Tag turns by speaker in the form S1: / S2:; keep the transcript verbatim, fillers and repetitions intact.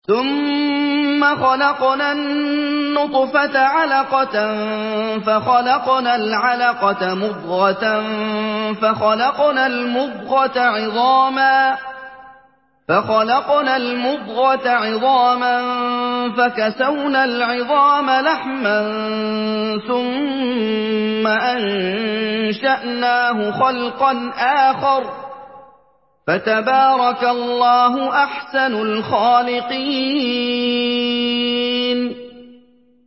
S1: ثُمَّ خَلَقْنَا النُّطْفَةَ عَلَقَةً فَخَلَقْنَا الْعَلَقَةَ مُضْغَةً فَخَلَقْنَا الْمُضْغَةَ عِظَامًا فَكَسَوْنَا الْعِظَامَ لَحْمًا ثُمَّ أَنشَأْنَاهُ خَلْقًا آخَرَ ۚ فَتَبَارَكَ اللَّهُ أَحْسَنُ الْخَالِقِينَ